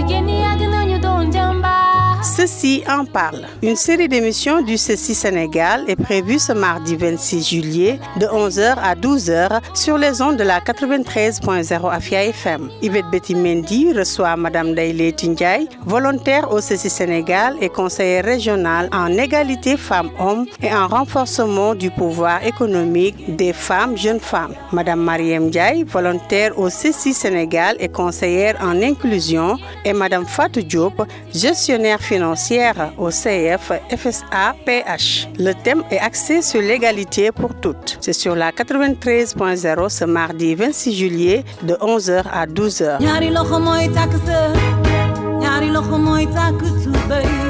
Ceci en parle. Une série d'émissions du Ceci Sénégal est prévue ce mardi 26 juillet de 11h à 12h sur les ondes de la 93.0 Afia FM. Yvette Betty Mendy reçoit Madame Daïlé Tindiaye, volontaire au Ceci Sénégal et conseillère régionale en égalité femmes-hommes et en renforcement du pouvoir économique des femmes, jeunes femmes. Madame Mariem Ndiaye, volontaire au Ceci Sénégal et conseillère en inclusion, et Madame Fatou Diop, gestionnaire financière au CF FSA PH. Le thème est axé sur l'égalité pour toutes. C'est sur la 93.0 ce mardi 26 juillet de 11h à 12h.